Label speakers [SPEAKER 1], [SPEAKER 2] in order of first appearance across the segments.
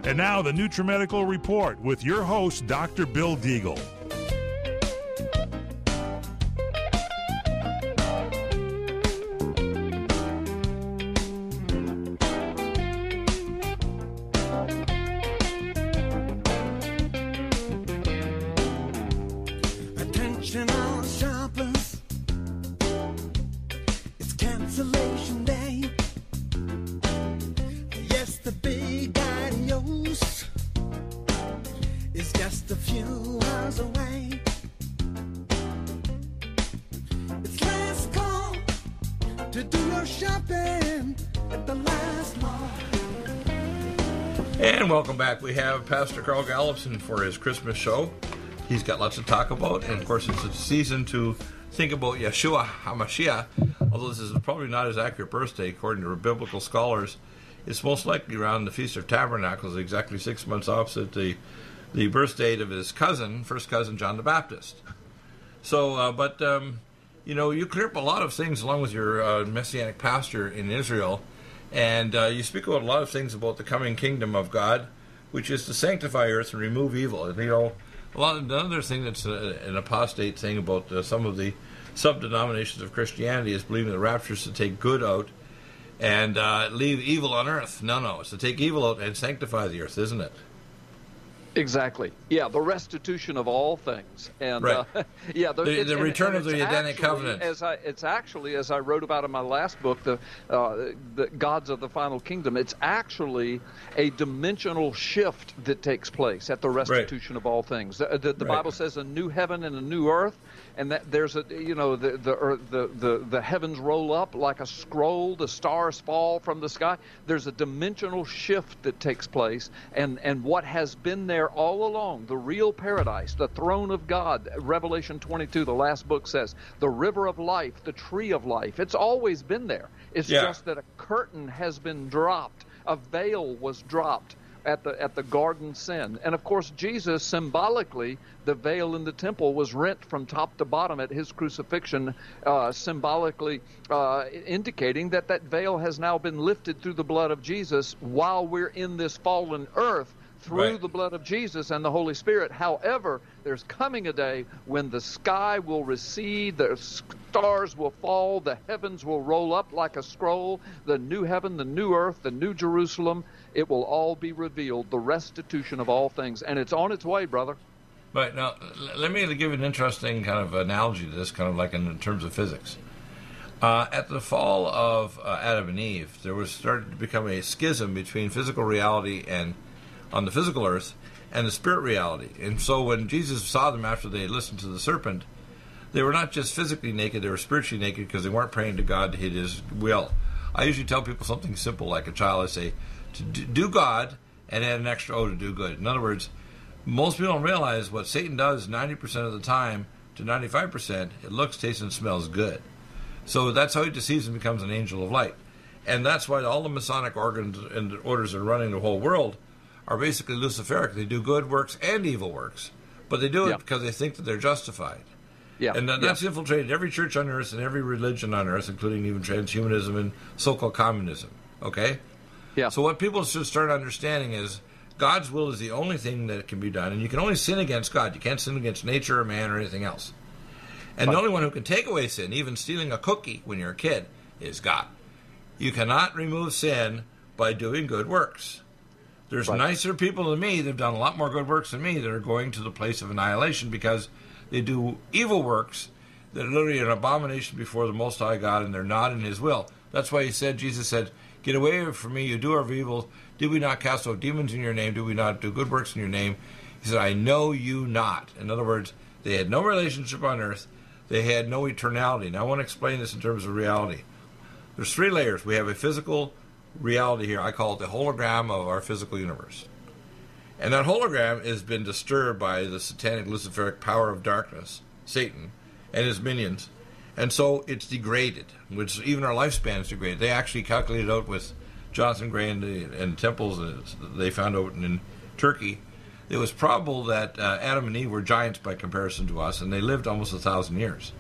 [SPEAKER 1] And now the NutriMedical Report with your host, Dr. Bill Deagle.
[SPEAKER 2] Attention all shoppers, it's cancellation day. Yes, the big adios is just a few hours away. It's last call to do your shopping at the last mall.
[SPEAKER 3] And welcome back. We have Pastor Carl Gallupson for his Christmas show. He's got lots to talk about, and of course it's a season to think about Yeshua HaMashiach, although this is probably not his accurate birthday according to biblical scholars. It's most likely around the Feast of Tabernacles, exactly 6 months opposite the birth date of his cousin, first cousin John the Baptist. So, you clear up a lot of things along with your Messianic pastor in Israel, and you speak about a lot of things about the coming kingdom of God, which is to sanctify earth and remove evil. And, another thing that's an apostate thing about some of the sub-denominations of Christianity is believing the rapture is to take good out and leave evil on earth. No, it's to take evil out and sanctify the earth, isn't it?
[SPEAKER 4] Exactly. Yeah, the restitution of all things, and
[SPEAKER 3] right.
[SPEAKER 4] the
[SPEAKER 3] return of the Edenic covenant.
[SPEAKER 4] It's actually, as I wrote about in my last book, the gods of the final kingdom. It's actually a dimensional shift that takes place at the restitution of all things. The Bible says a new heaven and a new earth, and that there's the heavens roll up like a scroll, the stars fall from the sky. There's a dimensional shift that takes place, and what has been there all along, the real paradise, the throne of God, Revelation 22, the last book says, the river of life, the tree of life, it's always been there. It's just that a curtain has been dropped, a veil was dropped at the garden sin. And of course, Jesus, symbolically, the veil in the temple was rent from top to bottom at his crucifixion, symbolically indicating that veil has now been lifted through the blood of Jesus while we're in this fallen earth, through the blood of Jesus and the Holy Spirit. However, there's coming a day when the sky will recede, the stars will fall, the heavens will roll up like a scroll, the new heaven, the new earth, the new Jerusalem, it will all be revealed, the restitution of all things. And it's on its way, brother.
[SPEAKER 3] Right. Now, let me give an interesting kind of analogy to this, kind of like in terms of physics. At the fall of Adam and Eve, there was started to become a schism between physical reality and on the physical earth and the spirit reality. And so when Jesus saw them after they listened to the serpent, they were not just physically naked, they were spiritually naked because they weren't praying to God to hit his will. I usually tell people something simple like a child. I say, to do God and add an extra O to do good. In other words, most people don't realize what Satan does 90% of the time to 95%, it looks, tastes, and smells good. So that's how he deceives and becomes an angel of light. And that's why all the Masonic organs and orders that are running the whole world are basically Luciferic. They do good works and evil works, but they do it because they think that they're justified. Yeah. And that's infiltrated every church on earth and every religion on earth, including even transhumanism and so-called communism. Okay? Yeah. So what people should start understanding is God's will is the only thing that can be done, and you can only sin against God. You can't sin against nature or man or anything else. And the only one who can take away sin, even stealing a cookie when you're a kid, is God. You cannot remove sin by doing good works. There's nicer people than me that have done a lot more good works than me that are going to the place of annihilation because they do evil works that are literally an abomination before the Most High God, and they're not in His will. That's why Jesus said, "Get away from me, you doer of evil. Did we not cast out demons in your name? Did we not do good works in your name?" He said, "I know you not." In other words, they had no relationship on earth. They had no eternality. Now I want to explain this in terms of reality. There's three layers. We have a physical reality here. I call it the hologram of our physical universe. And that hologram has been disturbed by the satanic Luciferic power of darkness, Satan, and his minions. And so it's degraded, which even our lifespan is degraded. They actually calculated out with Jonathan Gray and temples they found out in Turkey. It was probable that Adam and Eve were giants by comparison to us, and they lived almost 1,000 years.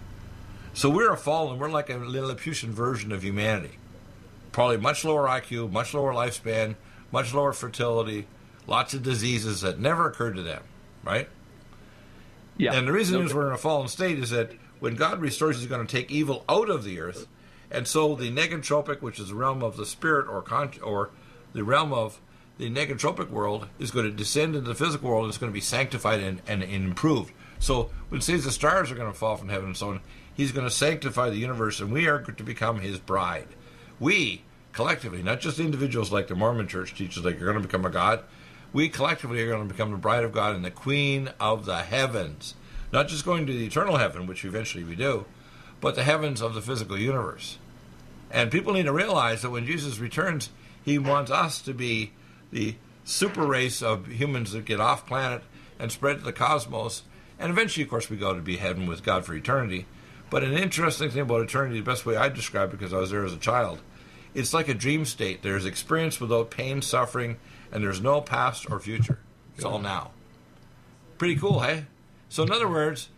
[SPEAKER 3] So we're a fallen, we're like a Lilliputian version of humanity. Probably much lower IQ, much lower lifespan, much lower fertility, lots of diseases that never occurred to them, right?
[SPEAKER 4] Yeah.
[SPEAKER 3] And the reason is we're in a fallen state is that when God restores, he's going to take evil out of the earth. And so the negentropic, which is the realm of the spirit or the realm of the negentropic world, is going to descend into the physical world and it's going to be sanctified and improved. So when it says the stars are going to fall from heaven and so on, he's going to sanctify the universe and we are to become his bride. We, collectively, not just individuals like the Mormon church teaches, like you're going to become a god. We collectively are going to become the bride of God and the queen of the heavens. Not just going to the eternal heaven, which eventually we do, but the heavens of the physical universe. And people need to realize that when Jesus returns, he wants us to be the super race of humans that get off planet and spread to the cosmos. And eventually, of course, we go to be heaven with God for eternity. But an interesting thing about eternity, the best way I describe it, because I was there as a child, it's like a dream state. There's experience without pain, suffering, and there's no past or future. It's all now. Pretty cool, hey? So in other words,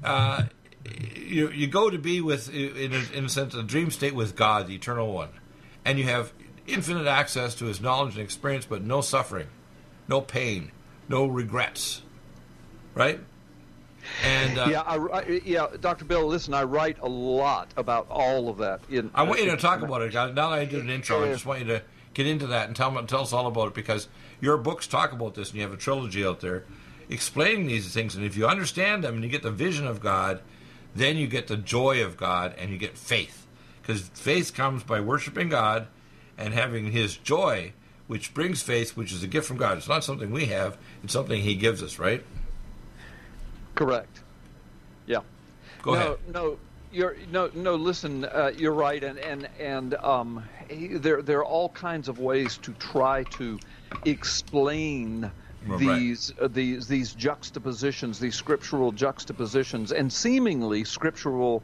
[SPEAKER 3] you go to be with, in a sense, a dream state with God, the Eternal One. And you have infinite access to his knowledge and experience, but no suffering, no pain, no regrets. Right? And
[SPEAKER 4] Dr. Bill, listen, I write a lot about all of that.
[SPEAKER 3] I want you to talk about it. Now that I did an intro, I just want you to get into that and tell us all about it, because your books talk about this, and you have a trilogy out there explaining these things. And if you understand them and you get the vision of God, then you get the joy of God and you get faith. Because faith comes by worshiping God and having his joy, which brings faith, which is a gift from God. It's not something we have, it's something he gives us, right?
[SPEAKER 4] Correct. Yeah.
[SPEAKER 3] Go ahead.
[SPEAKER 4] Listen, you're right, and there are all kinds of ways to try to explain these juxtapositions, these scriptural juxtapositions, and seemingly scriptural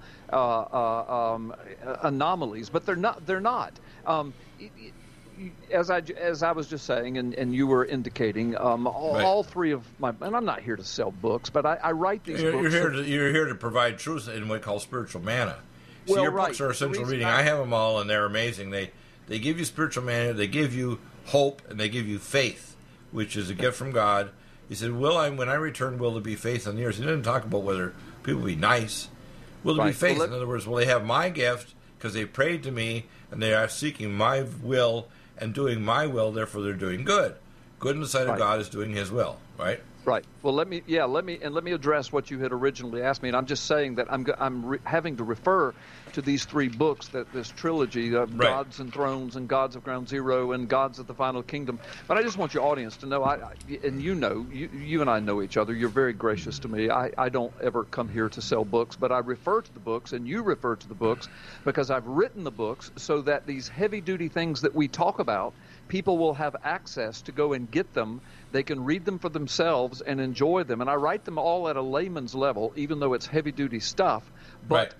[SPEAKER 4] anomalies, but they're not. As I was just saying, and you were indicating, all three of my, and I'm not here to sell books, but I write these books.
[SPEAKER 3] You're here to provide truth in what we call spiritual manna. So your books are essential reading. I have them all, and they're amazing. They give you spiritual manna, they give you hope, and they give you faith, which is a gift from God. He said, when I return, will there be faith on the earth? He didn't talk about whether people will be nice. Will there be faith? In other words, will they have my gift because they prayed to me and they are seeking my will and doing my will, therefore they're doing good. Good in the sight of God is doing his will, right?
[SPEAKER 4] Right. Well, let me address what you had originally asked me, and I'm just saying that I'm having to refer to these three books, this trilogy, Gods and Thrones and Gods of Ground Zero and Gods of the Final Kingdom. But I just want your audience to know, and you and I know each other. You're very gracious to me. I don't ever come here to sell books, but I refer to the books and you refer to the books because I've written the books so that these heavy-duty things that we talk about, people will have access to go and get them. They can read them for themselves and enjoy them. And I write them all at a layman's level, even though it's heavy-duty stuff. But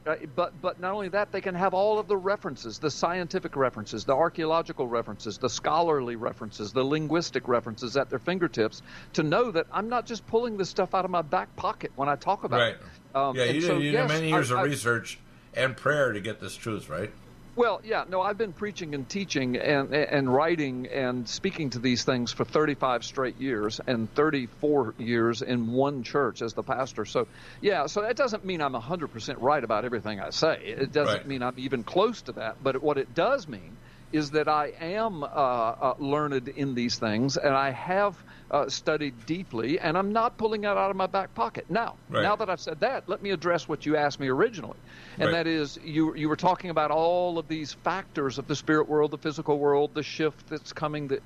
[SPEAKER 4] but not only that, they can have all of the references, the scientific references, the archaeological references, the scholarly references, the linguistic references at their fingertips to know that I'm not just pulling this stuff out of my back pocket when I talk about it.
[SPEAKER 3] You did many years of research and prayer to get this truth, right?
[SPEAKER 4] Well, yeah, no, I've been preaching and teaching and writing and speaking to these things for 35 straight years and 34 years in one church as the pastor. So, yeah, so that doesn't mean I'm 100% right about everything I say. It doesn't mean I'm even close to that. But what it does mean is that I am learned in these things, and I have studied deeply, and I'm not pulling it out of my back pocket. Now that I've said that, let me address what you asked me originally, and that is you were talking about all of these factors of the spirit world, the physical world, the shift that's coming, the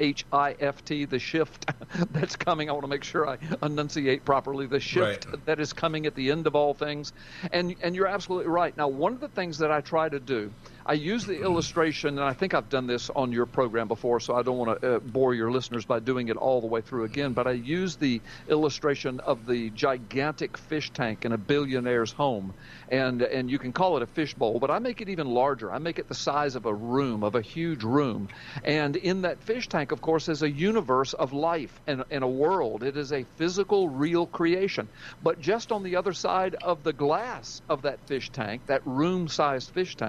[SPEAKER 4] SHIFT, the shift that's coming. I want to make sure I enunciate properly. The shift that is coming at the end of all things, and you're absolutely right. Now, one of the things that I try to do, I use the illustration, and I think I've done this on your program before, so I don't want to bore your listeners by doing it all the way through again, but I use the illustration of the gigantic fish tank in a billionaire's home, and you can call it a fish bowl, but I make it even larger. I make it the size of a room, of a huge room, and in that fish tank, of course, is a universe of life and a world. It is a physical, real creation, but just on the other side of the glass of that fish tank, that room-sized fish tank,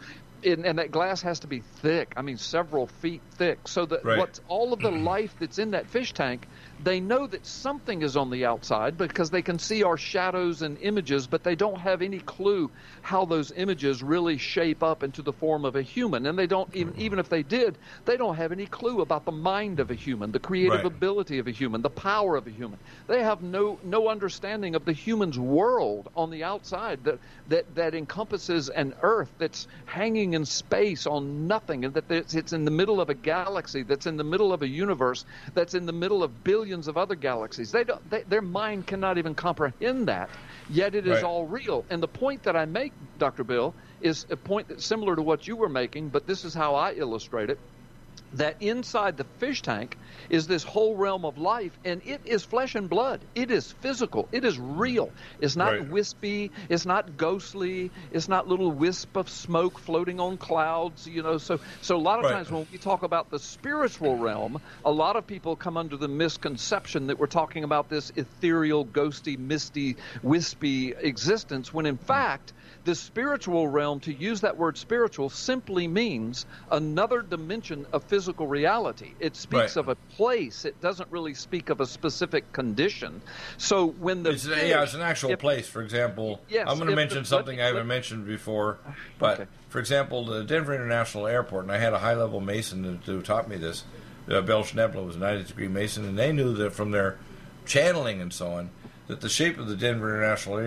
[SPEAKER 4] And that glass has to be thick. I mean, several feet thick. So that what's all of the life that's in that fish tank, they know that something is on the outside because they can see our shadows and images, but they don't have any clue how those images really shape up into the form of a human. And they don't, even if they did, they don't have any clue about the mind of a human, the creative ability of a human, the power of a human. They have no understanding of the human's world on the outside that encompasses an earth that's hanging in space on nothing, and that it's in the middle of a galaxy, that's in the middle of a universe, that's in the middle of billions of other galaxies. Their mind cannot even comprehend that, yet it is all real. And the point that I make, Dr. Bill, is a point that's similar to what you were making, but this is how I illustrate it. That inside the fish tank is this whole realm of life, and it is flesh and blood. It is physical. It is real. It's not wispy. It's not ghostly. It's not little wisp of smoke floating on clouds. So a lot of times when we talk about the spiritual realm, a lot of people come under the misconception that we're talking about this ethereal, ghosty, misty, wispy existence, when in fact, the spiritual realm, to use that word spiritual, simply means another dimension of physical reality. It speaks of a place. It doesn't really speak of a specific condition. So when it's
[SPEAKER 3] an actual place. For example, I'm going to mention something I haven't mentioned before, but for example, the Denver International Airport, and I had a high-level Mason who taught me this. Bill Schnebler was a 90th-degree Mason, and they knew that from their channeling and so on, that the shape of the Denver International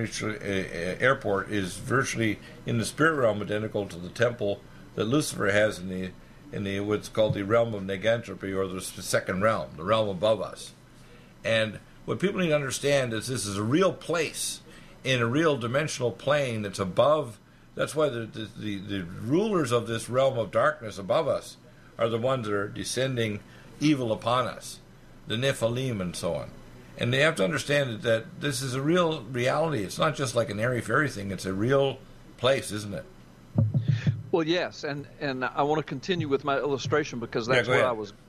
[SPEAKER 3] Airport is virtually in the spirit realm identical to the temple that Lucifer has in the what's called the realm of negentropy, or the second realm, the realm above us. And what people need to understand is this is a real place in a real dimensional plane that's above. That's why the rulers of this realm of darkness above us are the ones that are descending evil upon us, the Nephilim and so on. And they have to understand that this is a real reality. It's not just like an airy-fairy thing. It's a real place, isn't it?
[SPEAKER 4] Well, yes, and I want to continue with my illustration because that's where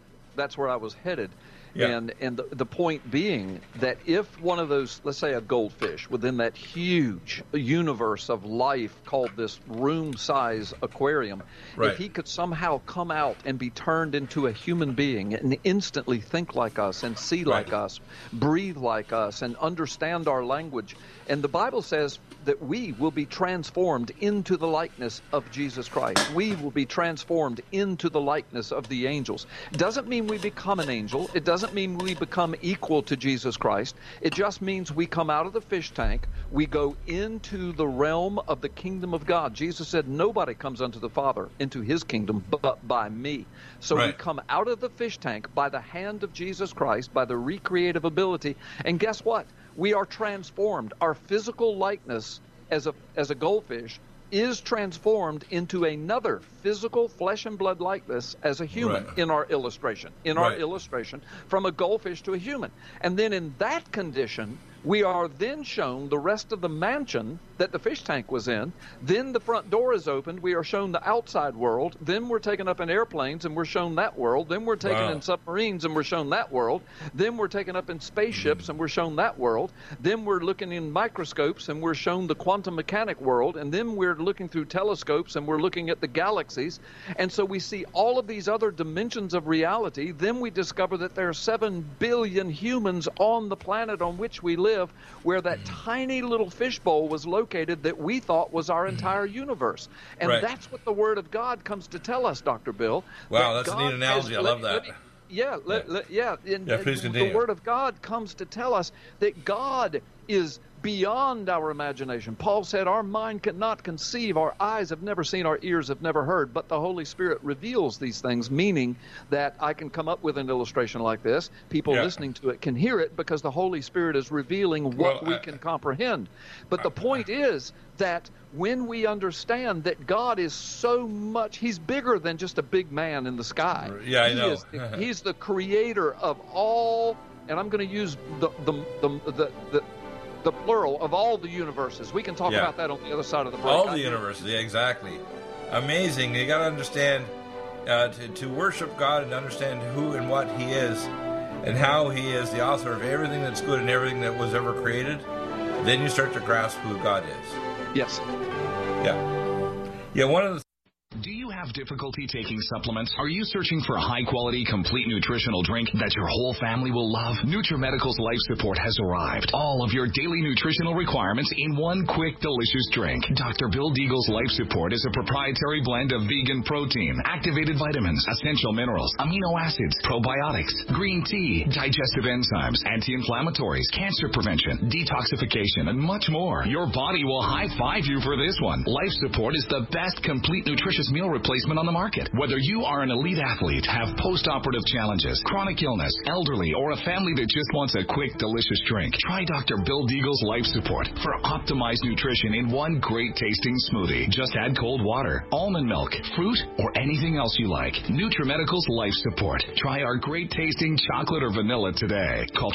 [SPEAKER 4] I was headed. Yeah. And the point being that if one of those, let's say a goldfish within that huge universe of life called this room-size aquarium, if he could somehow come out and be turned into a human being and instantly think like us and see like us, breathe like us, and understand our language, and the Bible says that we will be transformed into the likeness of Jesus Christ. We will be transformed into the likeness of the angels. It doesn't mean we become an angel. It doesn't mean we become equal to Jesus Christ. It just means we come out of the fish tank. We go into the realm of the kingdom of God. Jesus said, nobody comes unto the Father, into his kingdom, but by me. So we come out of the fish tank by the hand of Jesus Christ, by the recreative ability. And guess what? We are transformed. Our physical likeness as a goldfish is transformed into another physical flesh and blood likeness as a human in our illustration. Our illustration, from a goldfish to a human. And then in that condition, we are then shown the rest of the mansion that the fish tank was in. Then the front door is opened. We are shown the outside world. Then we're taken up in airplanes and we're shown that world. Then we're taken in submarines and we're shown that world. Then we're taken up in spaceships and we're shown that world. Then we're looking in microscopes and we're shown the quantum mechanic world. And then we're looking through telescopes and we're looking at the galaxies. And so we see all of these other dimensions of reality. Then we discover that there are 7 billion humans on the planet on which we live, where that tiny little fishbowl was located that we thought was our entire universe. And that's what the Word of God comes to tell us, Dr. Bill.
[SPEAKER 3] Wow, that's a neat analogy. I love that.
[SPEAKER 4] Please continue. The Word of God comes to tell us that God is beyond our imagination. Paul said our mind cannot conceive, our eyes have never seen, our ears have never heard, but the Holy Spirit reveals these things, meaning that I can come up with an illustration like this. People listening to it can hear it because the Holy Spirit is revealing what we can comprehend. But the point is that when we understand that God is so much, he's bigger than just a big man in the sky.
[SPEAKER 3] Yeah, I know.
[SPEAKER 4] He's the creator of all, and I'm going to use the plural of all the universes. We can talk about that on the other side of the break.
[SPEAKER 3] All the universes, exactly. Amazing. You got to understand, to worship God and understand who and what he is and how he is the author of everything that's good and everything that was ever created, then you start to grasp who God is.
[SPEAKER 4] Yes.
[SPEAKER 3] Yeah. Yeah, one of the
[SPEAKER 5] Do you have difficulty taking supplements? Are you searching for a high-quality, complete nutritional drink that your whole family will love? NutriMedical's Life Support has arrived. All of your daily nutritional requirements in one quick, delicious drink. Dr. Bill Deagle's Life Support is a proprietary blend of vegan protein, activated vitamins, essential minerals, amino acids, probiotics, green tea, digestive enzymes, anti-inflammatories, cancer prevention, detoxification, and much more. Your body will high-five you for this one. Life Support is the best complete nutritious meal replacement on the market. Whether you are an elite athlete, have post-operative challenges, chronic illness, elderly, or a family that just wants a quick, delicious drink, try Dr. Bill Deagle's Life Support for optimized nutrition in one great tasting smoothie. Just add cold water, almond milk, fruit, or anything else you like. NutriMedical's Life Support. Try our great tasting chocolate or vanilla today. Call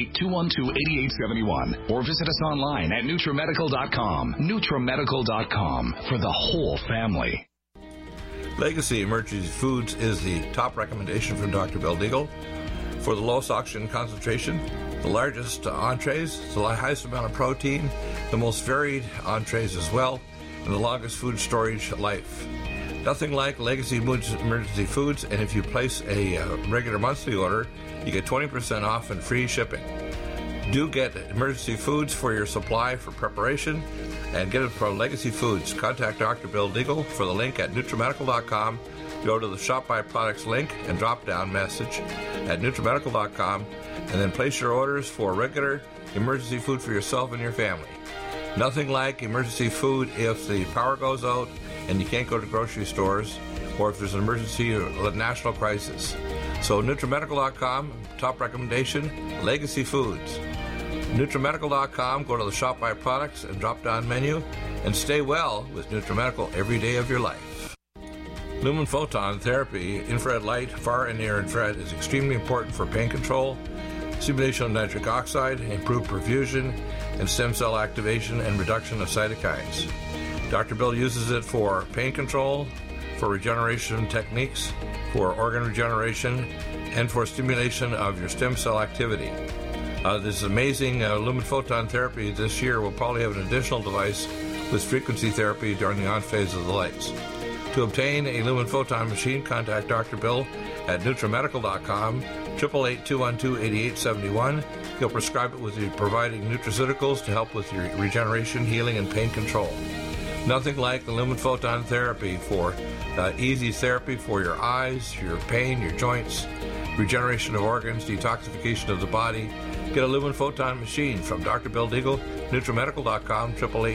[SPEAKER 5] 888-212-8871 or visit us online at NutriMedical.com. NutriMedical.com for the whole family.
[SPEAKER 3] Legacy Emergency Foods is the top recommendation from Dr. Bill Deagle for the lowest oxygen concentration, the largest entrees, the highest amount of protein, the most varied entrees as well, and the longest food storage life. Nothing like Legacy Emergency Foods, and if you place a regular monthly order, you get 20% off and free shipping. Do get Emergency Foods for your supply for preparation, and get it from Legacy Foods. Contact Dr. Bill Deagle for the link at NutriMedical.com. Go to the Shop by Products link and drop-down message at NutriMedical.com, and then place your orders for regular emergency food for yourself and your family. Nothing like emergency food if the power goes out and you can't go to grocery stores, or if there's an emergency or a national crisis. So NutriMedical.com, top recommendation, Legacy Foods. NutriMedical.com, go to the Shop by Products and drop-down menu, and stay well with NutriMedical every day of your life. Lumen photon therapy, infrared light, far and near infrared, is extremely important for pain control, stimulation of nitric oxide, improved perfusion, and stem cell activation and reduction of cytokines. Dr. Bill uses it for pain control, for regeneration techniques, for organ regeneration, and for stimulation of your stem cell activity. This amazing lumen photon therapy this year will probably have an additional device with frequency therapy during the on phase of the lights. To obtain a lumen photon machine, contact Dr. Bill at NutriMedical.com, 888-212-8871. He'll prescribe it with you providing nutraceuticals to help with your regeneration, healing, and pain control. Nothing like the lumen photon therapy for easy therapy for your eyes, your pain, your joints, regeneration of organs, detoxification of the body. Get a lumen photon machine from Dr. Bill Deagle, NutriMedical.com,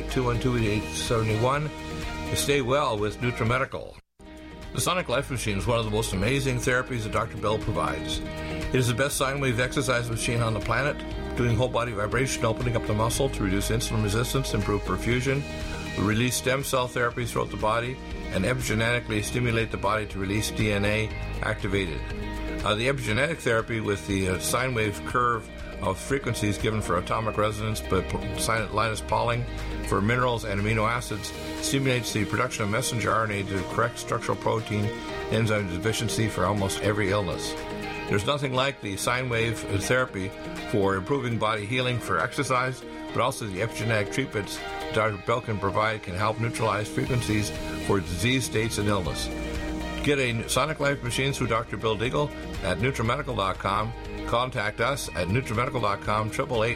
[SPEAKER 3] 888-212-8871. Stay well with NutriMedical. The Sonic Life Machine is one of the most amazing therapies that Dr. Bill provides. It is the best sine wave exercise machine on the planet, doing whole body vibration, opening up the muscle to reduce insulin resistance, improve perfusion, release stem cell therapies throughout the body, and epigenetically stimulate the body to release DNA activated. The epigenetic therapy with the sine wave curve of frequencies given for atomic resonance, but Linus Pauling for minerals and amino acids stimulates the production of messenger RNA to correct structural protein enzyme deficiency for almost every illness. There's nothing like the sine wave therapy for improving body healing for exercise, but also the epigenetic treatments Dr. Bill can provide can help neutralize frequencies for disease states and illness. Get a Sonic Life machine through Dr. Bill Deagle at NutriMedical.com. Contact us at NutriMedical.com,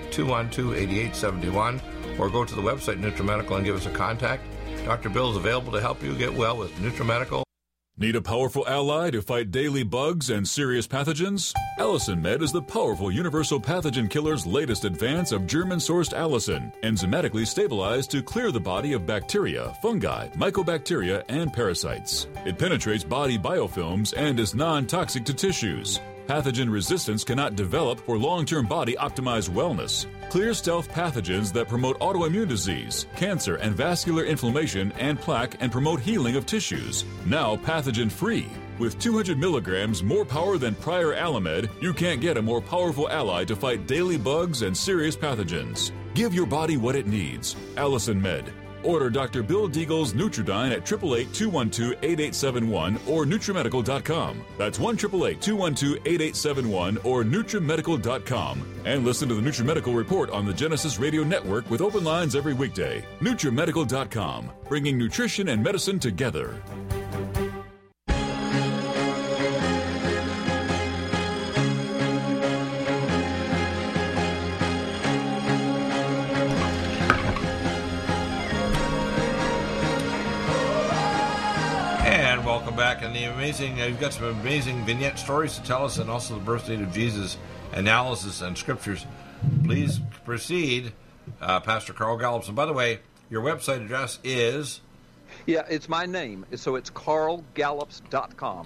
[SPEAKER 3] 888-212-8871, or go to the website NutriMedical and give us a contact. Dr. Bill is available to help you get well with NutriMedical.
[SPEAKER 6] Need a powerful ally to fight daily bugs and serious pathogens? Allicin Med is the powerful universal pathogen killer's latest advance of German-sourced allicin, enzymatically stabilized to clear the body of bacteria, fungi, mycobacteria, and parasites. It penetrates body biofilms and is non-toxic to tissues. Pathogen resistance cannot develop for long-term body-optimized wellness. Clear stealth pathogens that promote autoimmune disease, cancer and vascular inflammation and plaque and promote healing of tissues. Now pathogen-free. With 200 milligrams more power than prior Alamed, you can't get a more powerful ally to fight daily bugs and serious pathogens. Give your body what it needs. Allicin Med. Order Dr. Bill Deagle's Nutridyne at 888-212-8871 or NutriMedical.com. That's 1-888-212-8871 or NutriMedical.com. And listen to the NutriMedical Report on the Genesis Radio Network with open lines every weekday. NutriMedical.com, bringing nutrition and medicine together.
[SPEAKER 3] amazing. You've got some amazing vignette stories to tell us, and also the birth date of Jesus analysis and scriptures. Please proceed, Pastor Carl Gallups. And by the way, your website address is?
[SPEAKER 4] Yeah, it's my name. So it's carlgallups.com.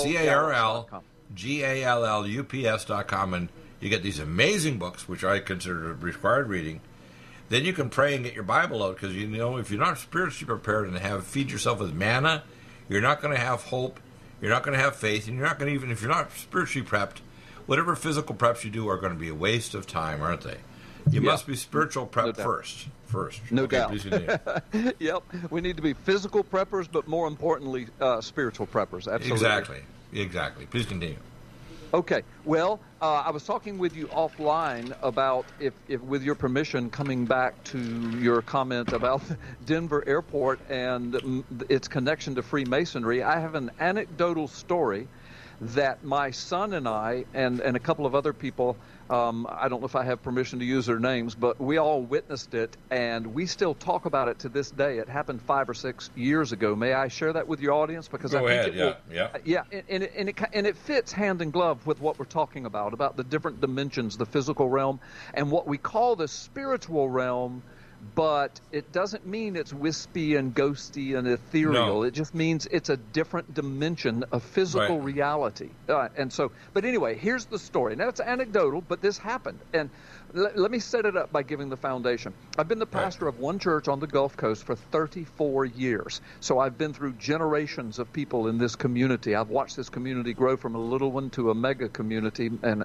[SPEAKER 3] CarlGallups.com. And you get these amazing books, which I consider required reading. Then you can pray and get your Bible out, because, you know, if you're not spiritually prepared and feed yourself with manna, you're not going to have hope, you're not going to have faith, and you're not going to, even if you're not spiritually prepped, whatever physical preps you do are going to be a waste of time, aren't they? You must be spiritual prepped first.
[SPEAKER 4] No
[SPEAKER 3] okay,
[SPEAKER 4] doubt.
[SPEAKER 3] Please continue.
[SPEAKER 4] Yep. We need to be physical preppers, but more importantly, spiritual preppers. Absolutely.
[SPEAKER 3] Exactly. Please continue.
[SPEAKER 4] Okay. Well, I was talking with you offline about, if with your permission, coming back to your comment about Denver Airport and its connection to Freemasonry. I have an anecdotal story that my son and I and a couple of other people, I don't know if I have permission to use their names, but we all witnessed it, and we still talk about it to this day. It happened 5 or 6 years ago. May I share that with your audience? Because
[SPEAKER 3] Go
[SPEAKER 4] I
[SPEAKER 3] ahead.
[SPEAKER 4] think
[SPEAKER 3] Yeah.
[SPEAKER 4] and it fits hand in glove with what we're talking about the different dimensions, the physical realm, and what we call the spiritual realm. But it doesn't mean it's wispy and ghosty and ethereal.
[SPEAKER 3] No.
[SPEAKER 4] It just means it's a different dimension of physical reality. But anyway, here's the story. Now, it's anecdotal, but this happened. And let me set it up by giving the foundation. I've been the pastor of one church on the Gulf Coast for 34 years. So I've been through generations of people in this community. I've watched this community grow from a little one to a mega community and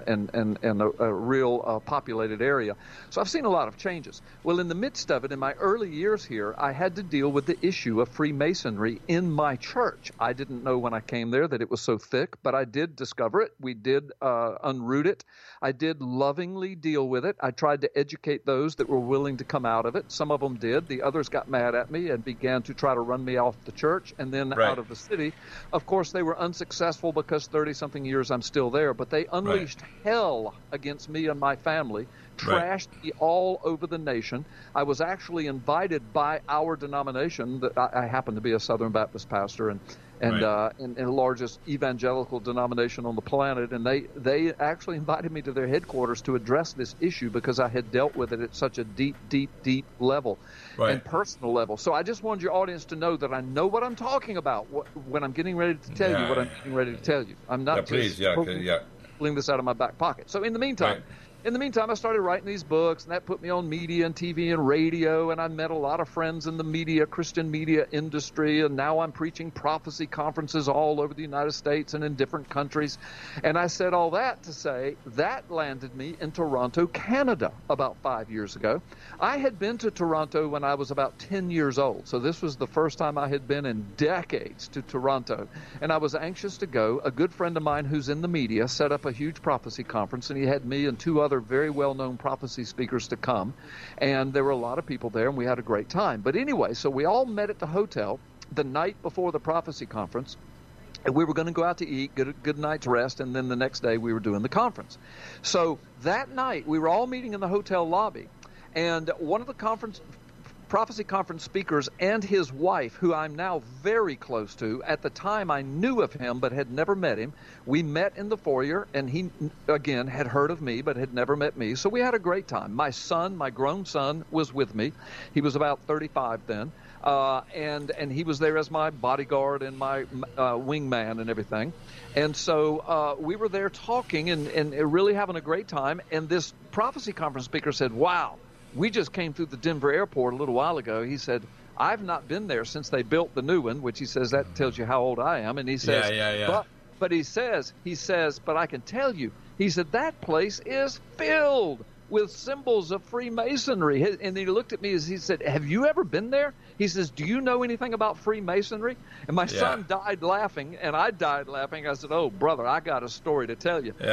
[SPEAKER 4] a real populated area. So I've seen a lot of changes. Well, in the midst of it, in my early years here, I had to deal with the issue of Freemasonry in my church. I didn't know when I came there that it was so thick, but I did discover it. We did unroot it. I did lovingly deal with it. I tried to educate those that were willing to come out of it. Some of them did. The others got mad at me and began to try to run me off the church and then out of the city. Of course, they were unsuccessful because 30-something years I'm still there, but they unleashed hell against me and my family, trashed me all over the nation. I was actually invited by our denomination. That I happen to be a Southern Baptist pastor and the largest evangelical denomination on the planet, and they actually invited me to their headquarters to address this issue because I had dealt with it at such a deep level and personal level. So I just wanted your audience to know that I know what I'm talking about when I'm getting ready to tell you what I'm getting ready to tell you. I'm not pulling this out of my back pocket. So in the meantime, I started writing these books, and that put me on media and TV and radio, and I met a lot of friends in the media, Christian media industry, and now I'm preaching prophecy conferences all over the United States and in different countries. And I said all that to say that landed me in Toronto, Canada, about 5 years ago. I had been to Toronto when I was about 10 years old, so this was the first time I had been in decades to Toronto, and I was anxious to go. A good friend of mine who's in the media set up a huge prophecy conference, and he had me and two other very well-known prophecy speakers to come, and there were a lot of people there, and we had a great time. But anyway, so we all met at the hotel the night before the prophecy conference, and we were going to go out to eat, get a good night's rest, and then the next day we were doing the conference. So that night we were all meeting in the hotel lobby, and one of the prophecy conference speakers and his wife, who I'm now very close to. At the time, I knew of him but had never met him. We met in the foyer, and he, again, had heard of me but had never met me. So we had a great time. My son, my grown son, was with me. He was about 35 then. And he was there as my bodyguard and my wingman and everything. And so we were there talking and really having a great time. And this prophecy conference speaker said, "Wow, we just came through the Denver airport a little while ago." He said, "I've not been there since they built the new one," which he says that tells you how old I am. And he says, But he says, "But I can tell you," he said, "that place is filled with symbols of Freemasonry." And he looked at me as he said, "Have you ever been there?" He says, "Do you know anything about Freemasonry?" And my son died laughing, and I died laughing. I said, "Oh, brother, I got a story to tell you."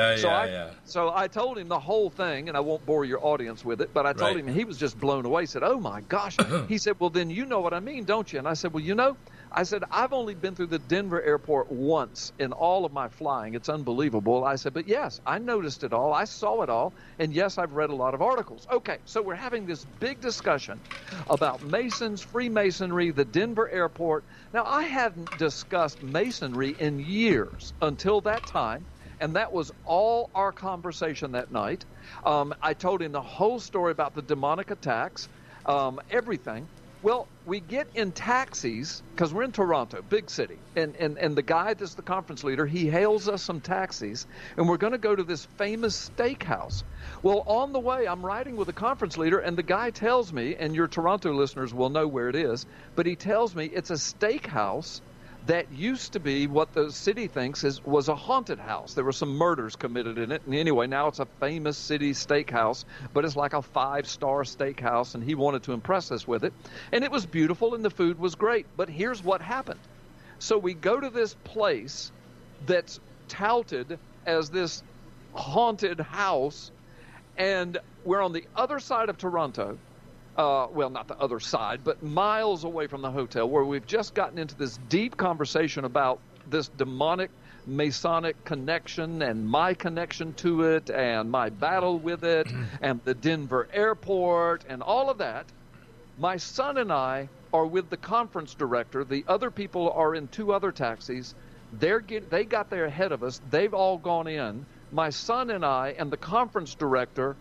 [SPEAKER 4] So I told him the whole thing, and I won't bore your audience with it, but I told him, and he was just blown away. He said, "Oh, my gosh." He said, "Well, then you know what I mean, don't you?" And I said, "Well, I said, I've only been through the Denver airport once in all of my flying. It's unbelievable. I said, but yes, I noticed it all. I saw it all. And yes, I've read a lot of articles. Okay, so we're having this big discussion about Masons, Freemasonry, the Denver airport. Now, I hadn't discussed Masonry in years until that time. And that was all our conversation that night. I told him the whole story about the demonic attacks, everything. Well, we get in taxis, because we're in Toronto, big city, and the guy that's the conference leader, he hails us some taxis, and we're going to go to this famous steakhouse. Well, on the way, I'm riding with the conference leader, and the guy tells me, and your Toronto listeners will know where it is, but he tells me it's a steakhouse that used to be what the city thinks was a haunted house. There were some murders committed in it. And anyway, now it's a famous city steakhouse, but it's like a 5-star steakhouse, and he wanted to impress us with it. And it was beautiful, and the food was great. But here's what happened. So we go to this place that's touted as this haunted house, and we're on the other side of Toronto. Well, not the other side, but miles away from the hotel, where we've just gotten into this deep conversation about this demonic Masonic connection and my connection to it and my battle with it and the Denver airport and all of that. My son and I are with the conference director. The other people are in 2 other taxis. They got there ahead of us. They've all gone in. My son and I and the conference director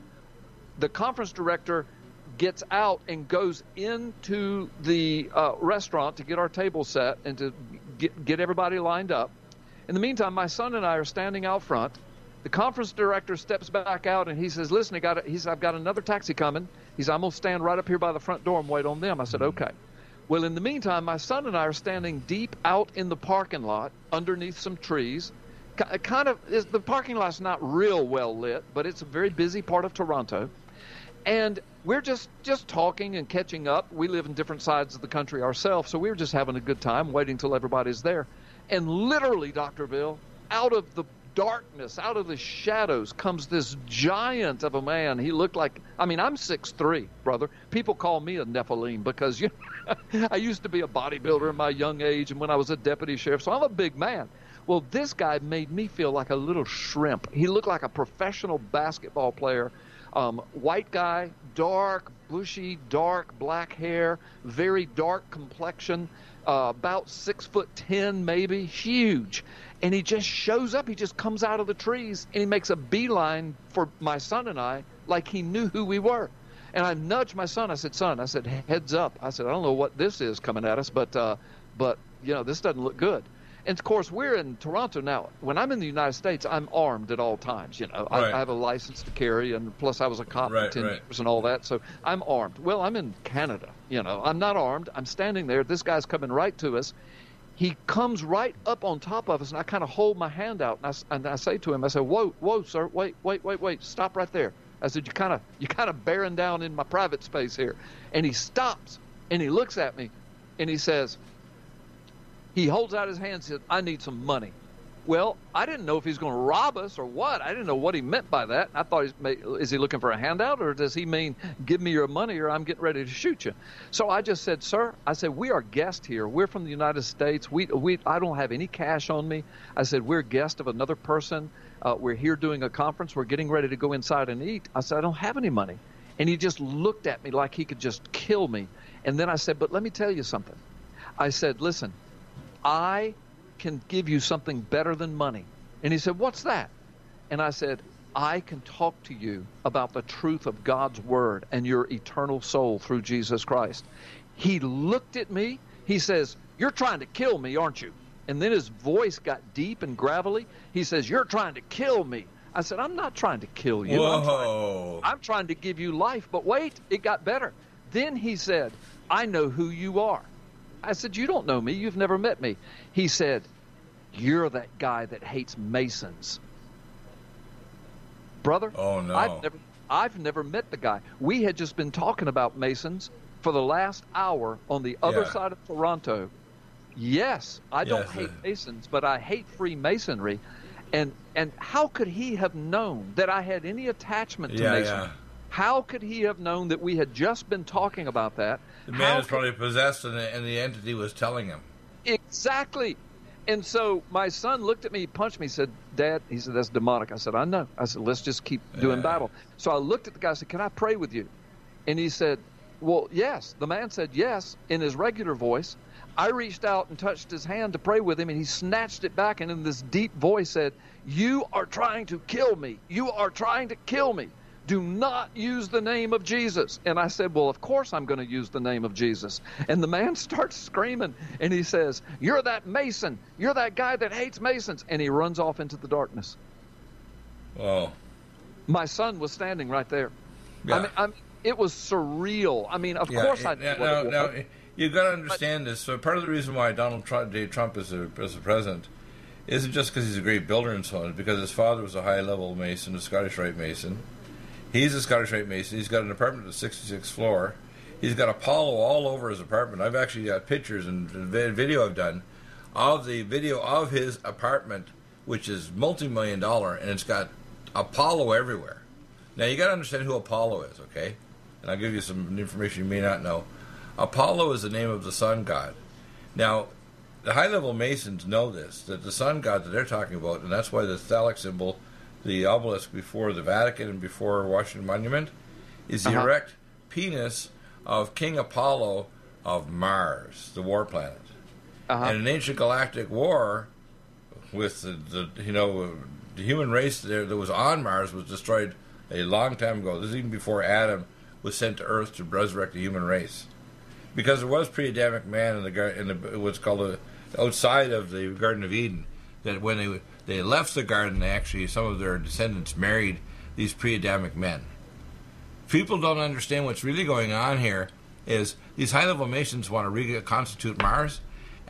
[SPEAKER 4] gets out and goes into the restaurant to get our table set and to get everybody lined up. In the meantime, my son and I are standing out front. The conference director steps back out and he says, listen, I've got another taxi coming. He said, I'm going to stand right up here by the front door and wait on them. I said, okay. Well, in the meantime, my son and I are standing deep out in the parking lot underneath some trees. The parking lot's not real well lit, but it's a very busy part of Toronto. And we're just talking and catching up. We live in different sides of the country ourselves, so we were just having a good time, waiting till everybody's there. And literally, Dr. Bill, out of the darkness, out of the shadows, comes this giant of a man. He looked like, I'm 6'3", brother. People call me a Nephilim because I used to be a bodybuilder in my young age and when I was a deputy sheriff, so I'm a big man. Well, this guy made me feel like a little shrimp. He looked like a professional basketball player. White guy, dark, bushy, dark black hair, very dark complexion, about 6'10", maybe, huge. And he just shows up. He just comes out of the trees and he makes a beeline for my son and I, like he knew who we were. And I nudged my son. I said, heads up. I said, I don't know what this is coming at us, but this doesn't look good. And, of course, we're in Toronto now. When I'm in the United States, I'm armed at all times.
[SPEAKER 3] Right.
[SPEAKER 4] I have a license to carry, and plus I was a cop for 10 years and all that, so I'm armed. Well, I'm in Canada. I'm not armed. I'm standing there. This guy's coming right to us. He comes right up on top of us, and I kind of hold my hand out, and I say to him, I said, whoa, sir, wait, stop right there. I said, you're kind of bearing down in my private space here. And he stops, and he looks at me, and he says, he holds out his hand and says, I need some money. Well, I didn't know if he's going to rob us or what. I didn't know what he meant by that. I thought, is he looking for a handout, or does he mean give me your money or I'm getting ready to shoot you? So I just said, sir, I said, we are guests here. We're from the United States. I don't have any cash on me. I said, we're guests of another person. We're here doing a conference. We're getting ready to go inside and eat. I said, I don't have any money. And he just looked at me like he could just kill me. And then I said, but let me tell you something. I said, listen, I can give you something better than money. And he said, what's that? And I said, I can talk to you about the truth of God's word and your eternal soul through Jesus Christ. He looked at me. He says, you're trying to kill me, aren't you? And then his voice got deep and gravelly. He says, you're trying to kill me. I said, I'm not trying to kill you. I'm trying to give you life. But wait, it got better. Then he said, I know who you are. I said, you don't know me. You've never met me. He said, you're that guy that hates Masons. Brother,
[SPEAKER 3] oh, no.
[SPEAKER 4] I've never met the guy. We had just been talking about Masons for the last hour on the other side of Toronto. Yes, I don't hate Masons, but I hate Freemasonry. And how could he have known that I had any attachment to Masonry? Yeah. How could he have known that we had just been talking about that?
[SPEAKER 3] The man is probably possessed, and the entity was telling him.
[SPEAKER 4] Exactly. And so my son looked at me, he punched me, he said, Dad, he said, that's demonic. I said, I know. I said, let's just keep doing battle. So I looked at the guy, I said, can I pray with you? And he said, well, yes. The man said yes in his regular voice. I reached out and touched his hand to pray with him, and he snatched it back and in this deep voice said, you are trying to kill me. You are trying to kill me. Do not use the name of Jesus. And I said, well, of course I'm going to use the name of Jesus. And the man starts screaming, and he says, you're that Mason. You're that guy that hates Masons. And he runs off into the darkness.
[SPEAKER 3] Wow.
[SPEAKER 4] My son was standing right there.
[SPEAKER 3] Yeah.
[SPEAKER 4] I mean, it was surreal. I mean, of course I knew what it was.
[SPEAKER 3] Now, you've got to understand this. So part of the reason why Donald Trump is a president isn't just because he's a great builder and so on. It's because his father was a high-level Mason, a Scottish Rite Mason. He's a Scottish Rite Mason. He's got an apartment on the 66th floor. He's got Apollo all over his apartment. I've actually got pictures and video I've done of the video of his apartment, which is multi-million-dollar, and it's got Apollo everywhere. Now, you got to understand who Apollo is, okay? And I'll give you some information you may not know. Apollo is the name of the sun god. Now, the high-level Masons know this, that the sun god that they're talking about, and that's why the phallic symbol, the obelisk before the Vatican and before Washington Monument, is the erect penis of King Apollo of Mars, the war planet. And in ancient galactic war, with the human race there that was on Mars was destroyed a long time ago. This is even before Adam was sent to Earth to resurrect the human race, because there was pre-Adamic man in what's called outside of the Garden of Eden. That when they left the garden, actually some of their descendants married these pre-Adamic men. People don't understand what's really going on here. Is these high-level Masons want to reconstitute Mars,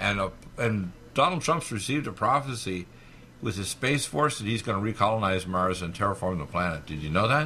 [SPEAKER 3] and Donald Trump's received a prophecy with his Space Force that he's going to recolonize Mars and terraform the planet. Did you know that?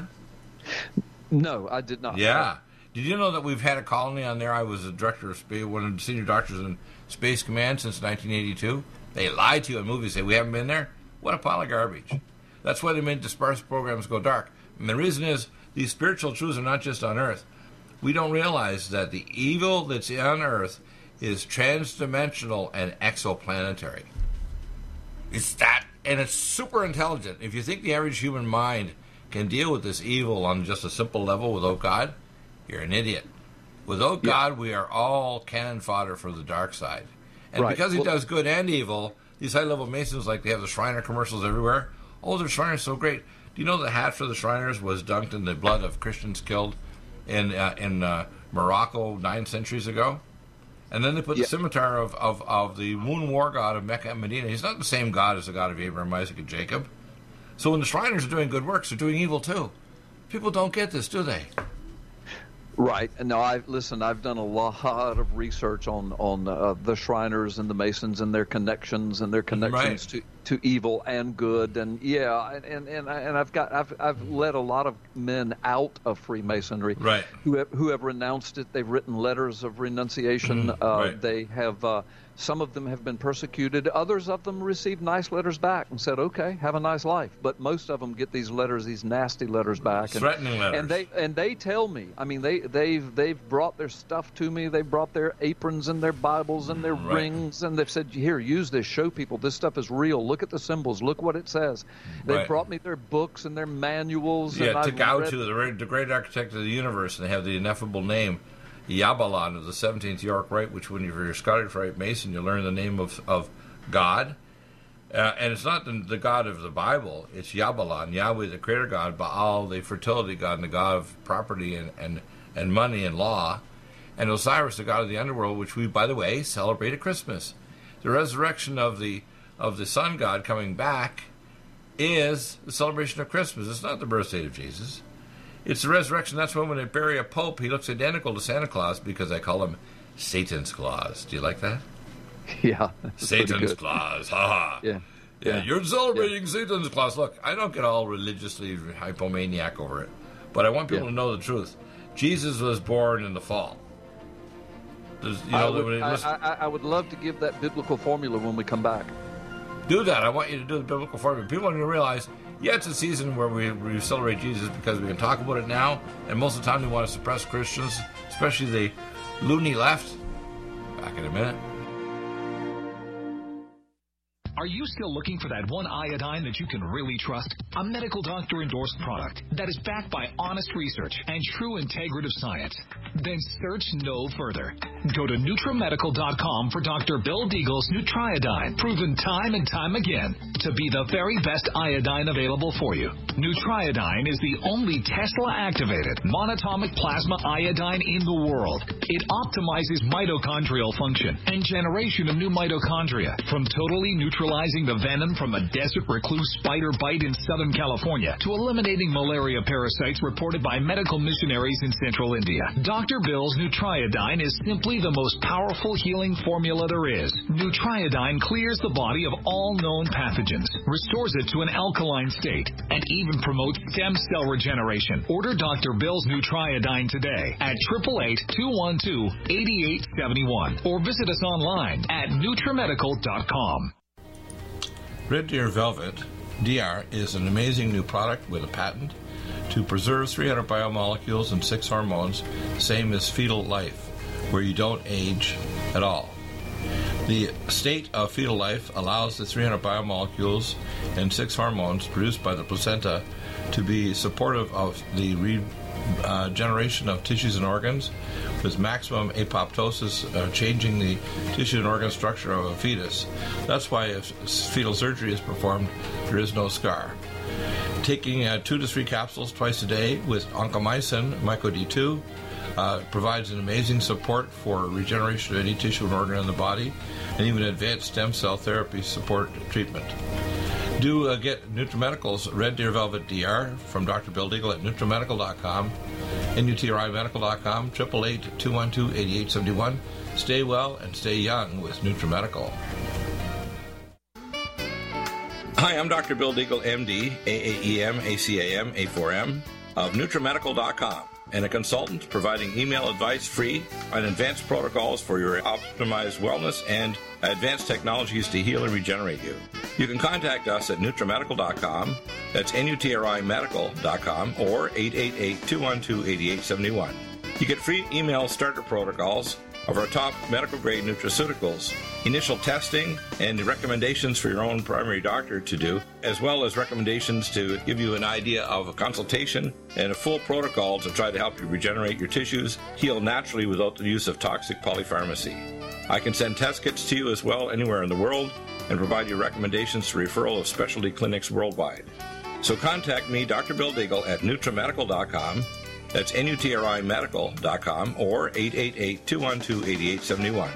[SPEAKER 4] No, I did not.
[SPEAKER 3] Yeah. Did you know that we've had a colony on there? I was the director of space, one of the senior doctors in Space Command since 1982. They lied to you in movies, say we haven't been there. What a pile of garbage. That's why they made dispersed programs go dark. And the reason is these spiritual truths are not just on Earth. We don't realize that the evil that's on Earth is transdimensional and exoplanetary. It's that, and it's super intelligent. If you think the average human mind can deal with this evil on just a simple level without God, you're an idiot. Without God, we are all cannon fodder for the dark side. And because he does good and evil, these high-level Masons, like they have the Shriner commercials everywhere. Oh, their Shriner's so great. Do you know the hat for the Shriners was dunked in the blood of Christians killed in Morocco 9 centuries ago? And then they put the scimitar of the moon war god of Mecca and Medina. He's not the same god as the god of Abraham, Isaac, and Jacob. So when the Shriners are doing good works, they're doing evil too. People don't get this, do they?
[SPEAKER 4] Right. And now, I've done a lot of research on the Shriners and the Masons and their connections to evil and good. And I've let a lot of men out of Freemasonry,
[SPEAKER 3] right,
[SPEAKER 4] who have renounced it. They've written letters of renunciation.
[SPEAKER 3] Right.
[SPEAKER 4] They have some of them have been persecuted. Others of them received nice letters back and said, "Okay, have a nice life." But most of them get these letters, these nasty letters back,
[SPEAKER 3] threatening letters.
[SPEAKER 4] And they tell me. I mean, they've brought their stuff to me. They brought their aprons and their Bibles and their rings, and they've said, "Here, use this. Show people this stuff is real. Look at the symbols. Look what it says." They brought me their books and their manuals.
[SPEAKER 3] Yeah,
[SPEAKER 4] and
[SPEAKER 3] Tagautu, the great architect of the universe, and they have the ineffable name Yabalan of the 17th York Rite, which when you're a Scottish Rite Mason, you learn the name of God. And it's not the God of the Bible, it's Yabalan, Yahweh, the creator God, Baal, the fertility God, and the God of property and money and law, and Osiris, the God of the underworld, which we, by the way, celebrate at Christmas. The resurrection of the sun god coming back is the celebration of Christmas. It's not the birth date of Jesus. It's the resurrection. That's when they bury a pope, he looks identical to Santa Claus because I call him Satan's Claus. Do you like that?
[SPEAKER 4] Yeah.
[SPEAKER 3] Satan's Claus. Ha ha. Yeah. You're celebrating Satan's Claus. Look, I don't get all religiously hypomaniac over it, but I want people to know the truth. Jesus was born in the fall.
[SPEAKER 4] I would love to give that biblical formula when we come back.
[SPEAKER 3] Do that. I want you to do the biblical formula. People need to realize, it's a season where we celebrate Jesus because we can talk about it now, and most of the time they want to suppress Christians, especially the loony left. Back in a minute.
[SPEAKER 5] Are you still looking for that one iodine that you can really trust? A medical doctor-endorsed product that is backed by honest research and true integrative science? Then search no further. Go to NutriMedical.com for Dr. Bill Deagle's Nutriodine, proven time and time again to be the very best iodine available for you. Nutriodine is the only Tesla-activated monatomic plasma iodine in the world. It optimizes mitochondrial function and generation of new mitochondria, from totally neutralizing the venom from a desert recluse spider bite in Southern California to eliminating malaria parasites reported by medical missionaries in Central India. Dr. Bill's Nutriodine is simply the most powerful healing formula there is. Nutriodine clears the body of all known pathogens, restores it to an alkaline state, and even promotes stem cell regeneration. Order Dr. Bill's Nutriodine today at 888-212-8871 or visit us online at NutriMedical.com.
[SPEAKER 3] Red Deer Velvet DR is an amazing new product with a patent to preserve 300 biomolecules and 6 hormones, same as fetal life, where you don't age at all. The state of fetal life allows the 300 biomolecules and 6 hormones produced by the placenta to be supportive of the regeneration of tissues and organs, with maximum apoptosis, changing the tissue and organ structure of a fetus. That's why if fetal surgery is performed, there is no scar. Taking 2 to 3 capsules twice a day with oncomycin, MycoD2, provides an amazing support for regeneration of any tissue and organ in the body, and even advanced stem cell therapy support treatment. Do get NutriMedical's Red Deer Velvet DR from Dr. Bill Deagle at NutriMedical.com, NutriMedical.com, 888-212-8871. Stay well and stay young with NutriMedical. Hi, I'm Dr. Bill Deagle, MD, AAEM, ACAM, A4M, of NutriMedical.com, and a consultant providing email advice free on advanced protocols for your optimized wellness and advanced technologies to heal and regenerate you. You can contact us at NutriMedical.com, that's NutriMedical.com, or 888-212-8871. You get free email starter protocols of our top medical-grade nutraceuticals, initial testing, and recommendations for your own primary doctor to do, as well as recommendations to give you an idea of a consultation and a full protocol to try to help you regenerate your tissues, heal naturally without the use of toxic polypharmacy. I can send test kits to you as well anywhere in the world and provide you recommendations to referral of specialty clinics worldwide. So contact me, Dr. Bill Deagle, at NutriMedical.com. That's NutriMedical.com, or 888-212-8871.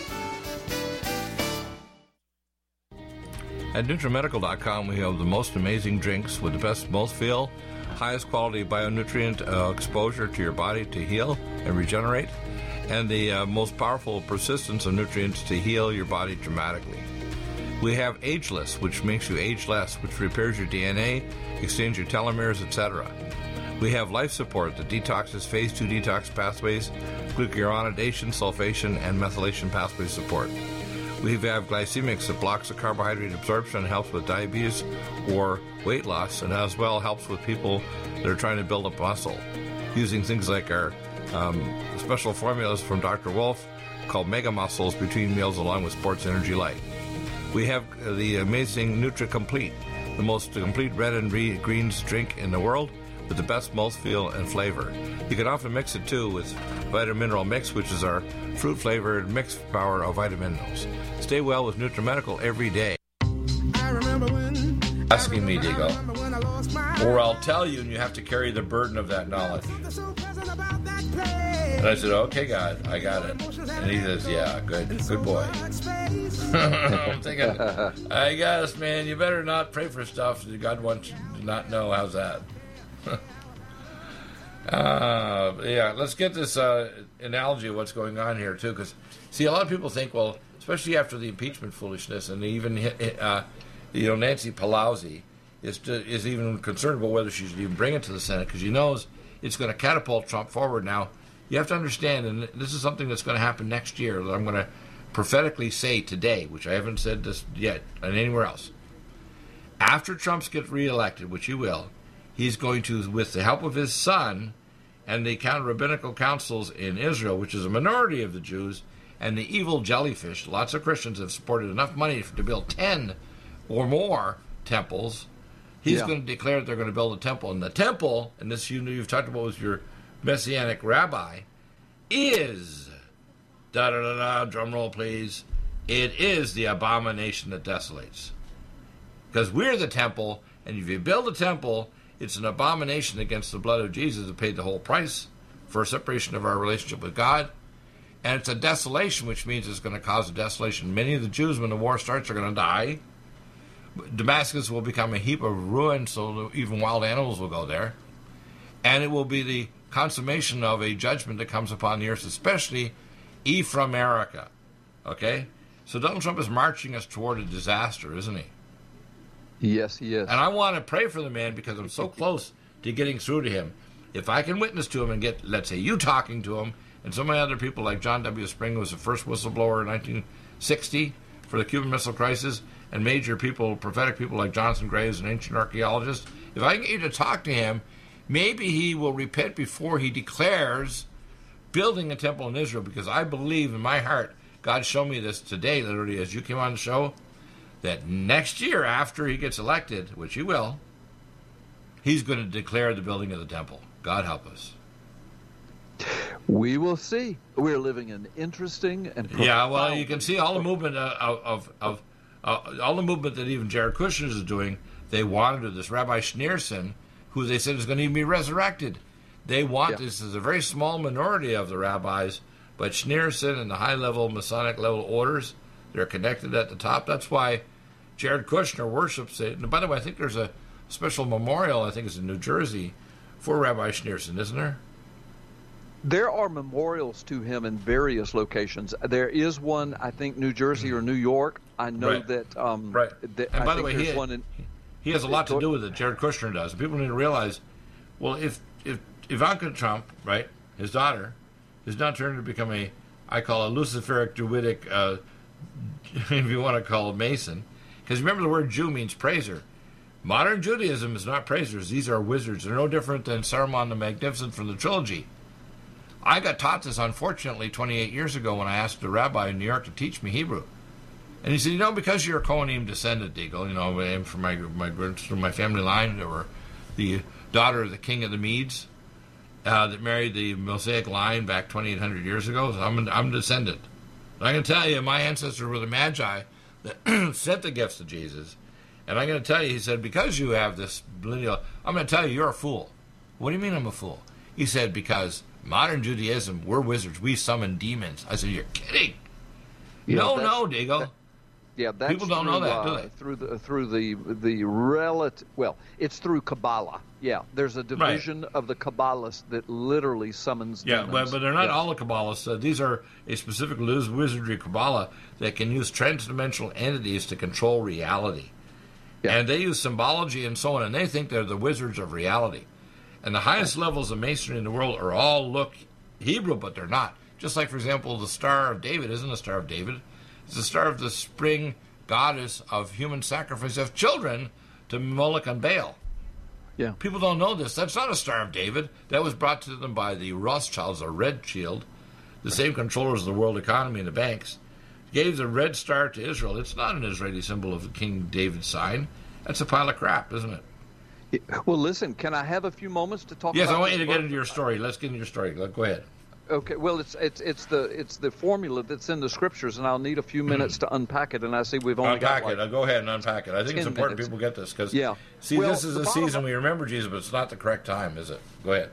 [SPEAKER 3] At NutriMedical.com, we have the most amazing drinks with the best mouthfeel, highest quality bionutrient exposure to your body to heal and regenerate, and the most powerful persistence of nutrients to heal your body dramatically. We have Ageless, which makes you age less, which repairs your DNA, extends your telomeres, etc. We have Life Support that detoxes phase 2 detox pathways, glucuronidation, sulfation, and methylation pathway support. We have Glycemics that blocks the carbohydrate absorption and helps with diabetes or weight loss, and as well helps with people that are trying to build up muscle, using things like our special formulas from Dr. Wolf called Mega Muscles between meals along with Sports Energy Light. We have the amazing Nutri-Complete, the most complete red and greens drink in the world, with the best mouthfeel and flavor. You can often mix it too with Vitamin Mineral Mix, which is our fruit-flavored mixed power of vitamin minerals. Stay well with NutriMedical every day. Asking me, Deagle, or I'll tell you, and you have to carry the burden of that knowledge. And I said, okay, God, I got it. And he says, yeah, good boy. I'm thinking, I guess, man, you better not pray for stuff that God wants you to not know. How's that? Yeah, let's get this analogy of what's going on here, too, because, see, a lot of people think, well, especially after the impeachment foolishness, and even, Nancy Pelosi is even concerned about whether she should even bring it to the Senate, because she knows it's going to catapult Trump forward. Now, you have to understand, and this is something that's going to happen next year, that I'm going to prophetically say today, which I haven't said this yet, and anywhere else. After Trump gets reelected, which he will, he's going to, with the help of his son and the rabbinical councils in Israel, which is a minority of the Jews, and the evil jellyfish, lots of Christians have supported enough money to build 10 or more temples, he's
[SPEAKER 4] Yeah.
[SPEAKER 3] going to declare that they're going to build a temple. And the temple, and this you've talked about with your Messianic rabbi, is, da-da-da-da, drum roll please, it is the abomination that desolates. Because we're the temple, and if you build a temple, it's an abomination against the blood of Jesus who paid the whole price for separation of our relationship with God. And it's a desolation, which means it's going to cause a desolation. Many of the Jews, when the war starts, are going to die. Damascus will become a heap of ruin, so even wild animals will go there. And it will be the consummation of a judgment that comes upon the earth, especially Ephraimerica. Okay? So Donald Trump is marching us toward a disaster, isn't he?
[SPEAKER 4] Yes, he is.
[SPEAKER 3] And I want to pray for the man because I'm so close to getting through to him. If I can witness to him and get, let's say, you talking to him, and so many other people like John W. Spring, who was the first whistleblower in 1960 for the Cuban Missile Crisis, and major people, prophetic people like Jonathan Graves, an ancient archaeologist, if I can get you to talk to him, maybe he will repent before he declares building a temple in Israel, because I believe in my heart, God showed me this today, literally, as you came on the show, that next year after he gets elected, which he will, he's going to declare the building of the temple. God help us.
[SPEAKER 4] We will see. We're living in interesting and
[SPEAKER 3] Yeah, well, you can see all the movement all the movement that even Jared Kushner is doing. They wanted this Rabbi Schneerson, who they said is going to even be resurrected. They want this as a very small minority of the rabbis, but Schneerson and the high-level Masonic level orders, they're connected at the top. That's why Jared Kushner worships it. And by the way, I think there's a special memorial, I think it's in New Jersey, for Rabbi Schneerson, isn't there?
[SPEAKER 4] There are memorials to him in various locations. There is one, I think, New Jersey or New York. I know that.
[SPEAKER 3] Right. And by the way, he has a lot to do with it. Jared Kushner does. People need to realize, well, if Ivanka Trump, right, his daughter, is now turned to become I call a Luciferic Druidic, if you want to call it Mason, because remember the word Jew means praiser. Modern Judaism is not praisers. These are wizards. They're no different than Saruman the Magnificent from the trilogy. I got taught this, unfortunately, 28 years ago when I asked a rabbi in New York to teach me Hebrew. And he said, because you're a Kohanim descendant, Deagle, I'm from my family line, they were the daughter of the king of the Medes that married the Mosaic line back 2,800 years ago. So I'm a descendant. I can tell you, my ancestors were the Magi that sent the gifts to Jesus. And I'm going to tell you, he said, because you have this lineal, I'm going to tell you, you're a fool. What do you mean I'm a fool? He said, because modern Judaism, we're wizards. We summon demons. I said, you're kidding.
[SPEAKER 4] Yeah,
[SPEAKER 3] no, Deagle.
[SPEAKER 4] That's
[SPEAKER 3] people don't know that, do they?
[SPEAKER 4] Through the relative. Well, it's through Kabbalah. Yeah, there's a division of the Kabbalists that literally summons demons.
[SPEAKER 3] Yeah, but they're not all the Kabbalists. These are a specific wizardry Kabbalah that can use transdimensional entities to control reality. Yeah. And they use symbology and so on, and they think they're the wizards of reality. And the highest levels of masonry in the world are all look Hebrew, but they're not. Just like, for example, the Star of David isn't the Star of David. It's the star of the spring goddess of human sacrifice of children to Moloch and Baal.
[SPEAKER 4] Yeah.
[SPEAKER 3] People don't know this. That's not a Star of David. That was brought to them by the Rothschilds, a red shield, the same controllers of the world economy and the banks. Gave the red star to Israel. It's not an Israeli symbol of King David's sign. That's a pile of crap, isn't it?
[SPEAKER 4] Well, listen, can I have a few moments to talk about
[SPEAKER 3] Yes, I want you to get into your story. Let's get into your story. Go ahead.
[SPEAKER 4] Okay, well, it's the formula that's in the scriptures, and I'll need a few minutes to unpack it. And I see we've only got
[SPEAKER 3] Unpack it. Go ahead and unpack it. I think it's important
[SPEAKER 4] minutes.
[SPEAKER 3] people get this because this is a season we remember Jesus, but it's not the correct time, is it? Go ahead.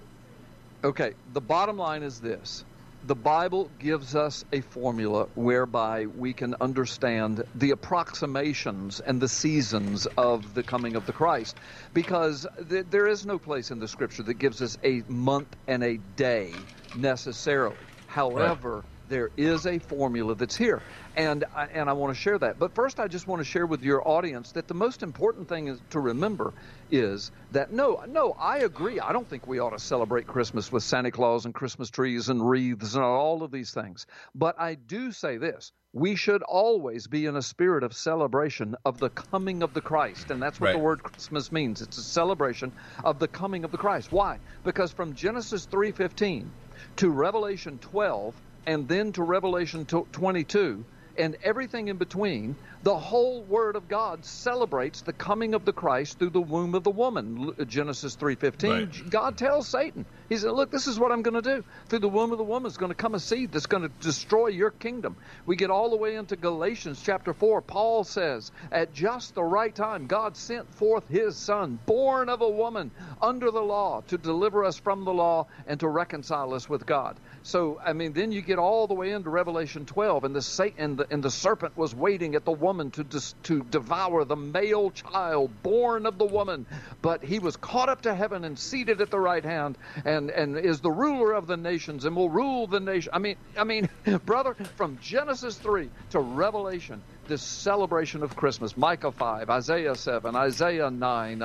[SPEAKER 4] Okay, the bottom line is this. The Bible gives us a formula whereby we can understand the approximations and the seasons of the coming of the Christ, because there is no place in the Scripture that gives us a month and a day necessarily. However, there is a formula that's here, and I want to share that. But first, I just want to share with your audience that the most important thing is to remember is that no, I agree. I don't think we ought to celebrate Christmas with Santa Claus and Christmas trees and wreaths and all of these things. But I do say this. We should always be in a spirit of celebration of the coming of the Christ. And that's what the word Christmas means. It's a celebration of the coming of the Christ. Why? Because from Genesis 3:15 to Revelation 12 and then to Revelation 22, and everything in between, the whole Word of God celebrates the coming of the Christ through the womb of the woman. Genesis 3:15,
[SPEAKER 3] Right.
[SPEAKER 4] God tells Satan, he said, look, this is what I'm going to do. Through the womb of the woman is going to come a seed that's going to destroy your kingdom. We get all the way into Galatians chapter 4. Paul says, at just the right time, God sent forth his Son, born of a woman, under the law, to deliver us from the law and to reconcile us with God. So, I mean, then you get all the way into Revelation 12, and the serpent was waiting at the woman to devour the male child born of the woman. But he was caught up to heaven and seated at the right hand, and is the ruler of the nations and will rule the nation. I mean, brother, from Genesis 3 to Revelation, this celebration of Christmas, Micah 5, Isaiah 7, Isaiah 9,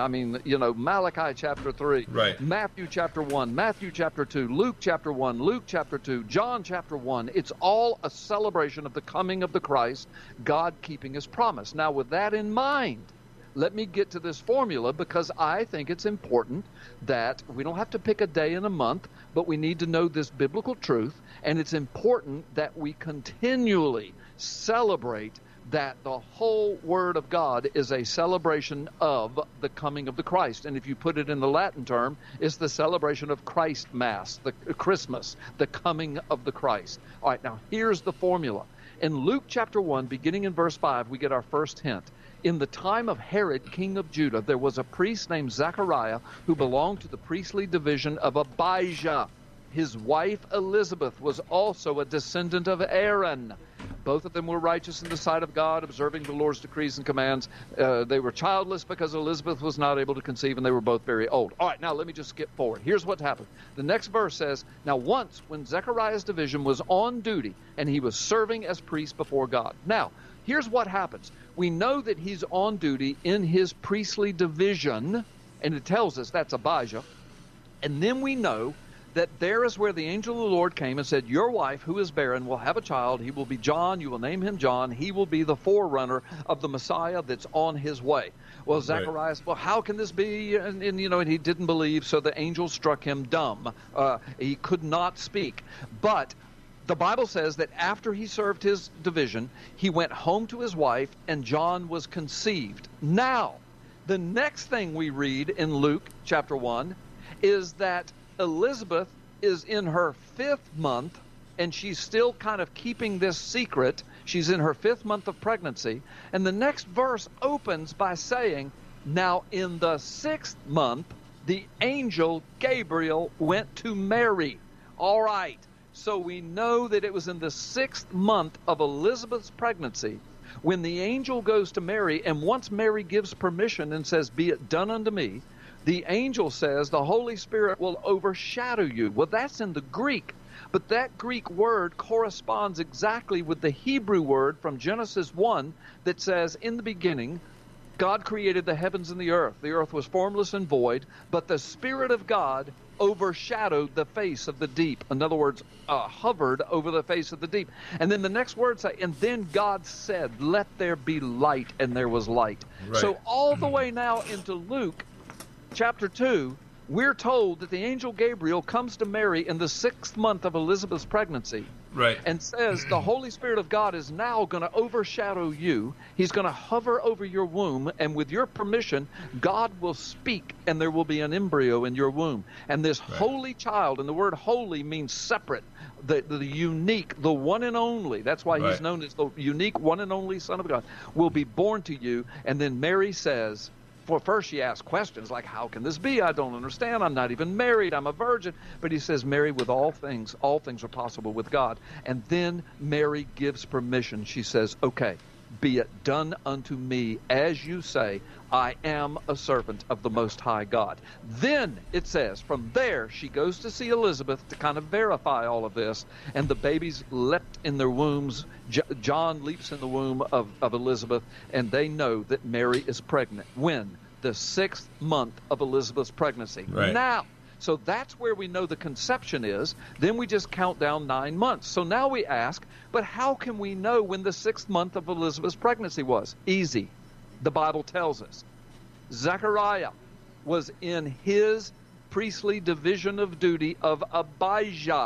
[SPEAKER 4] Malachi chapter 3,
[SPEAKER 3] Right.
[SPEAKER 4] Matthew chapter 1, Matthew chapter 2, Luke chapter 1, Luke chapter 2, John chapter 1. It's all a celebration of the coming of the Christ, God keeping his promise. Now, with that in mind, let me get to this formula, because I think it's important that we don't have to pick a day in a month, but we need to know this biblical truth, and it's important that we continually celebrate that the whole Word of God is a celebration of the coming of the Christ. And if you put it in the Latin term, it's the celebration of Christ Mass, the Christmas, the coming of the Christ. All right, now here's the formula. In Luke chapter 1, beginning in verse 5, we get our first hint. In the time of Herod, king of Judah, there was a priest named Zechariah who belonged to the priestly division of Abijah. His wife Elizabeth was also a descendant of Aaron. Both of them were righteous in the sight of God, observing the Lord's decrees and commands. They were childless because Elizabeth was not able to conceive, and they were both very old. All right, now let me just skip forward. Here's what happened. The next verse says, now once when Zechariah's division was on duty, and he was serving as priest before God. Now, here's what happens. We know that he's on duty in his priestly division, and it tells us that's Abijah. And then we know that there is where the angel of the Lord came and said, your wife, who is barren, will have a child. He will be John. You will name him John. He will be the forerunner of the Messiah that's on his way. Well, Zechariah said, well, how can this be? And he didn't believe, so the angel struck him dumb. He could not speak. But the Bible says that after he served his division, he went home to his wife, and John was conceived. Now, the next thing we read in Luke chapter 1 is that Elizabeth is in her 5th month, and she's still kind of keeping this secret. She's in her 5th month of pregnancy. And the next verse opens by saying, now in the 6th month, the angel Gabriel went to Mary. All right. So we know that it was in the 6th month of Elizabeth's pregnancy when the angel goes to Mary, and once Mary gives permission and says, be it done unto me, the angel says the Holy Spirit will overshadow you. Well, that's in the Greek, but that Greek word corresponds exactly with the Hebrew word from Genesis 1 that says, in the beginning, God created the heavens and the earth. The earth was formless and void, but the Spirit of God overshadowed the face of the deep. In other words, hovered over the face of the deep. And then the next words say, and then God said, let there be light, and there was light.
[SPEAKER 3] Right.
[SPEAKER 4] So all the way now into Luke chapter 2, we're told that the angel Gabriel comes to Mary in the 6th month of Elizabeth's pregnancy,
[SPEAKER 3] Right.
[SPEAKER 4] and says the Holy Spirit of God is now going to overshadow you. He's going to hover over your womb, and with your permission, God will speak, and there will be an embryo in your womb. And this holy child, and the word holy means separate, the unique, the one and only, that's why he's known as the unique one and only Son of God, will be born to you. And then Mary says, for first she asks questions like, how can this be? I don't understand. I'm not even married. I'm a virgin. But he says, Mary, with all things are possible with God. And then Mary gives permission. She says, okay, be it done unto me as you say. I am a servant of the Most High God. Then it says, from there she goes to see Elizabeth to kind of verify all of this, and the babies leapt in their wombs. John leaps in the womb of Elizabeth, and they know that Mary is pregnant. When? The 6th month of Elizabeth's pregnancy.
[SPEAKER 3] Right.
[SPEAKER 4] Now, so that's where we know the conception is. Then we just count down 9 months. So now we ask, but how can we know when the 6th month of Elizabeth's pregnancy was? Easy. The Bible tells us. Zechariah was in his priestly division of duty of Abijah.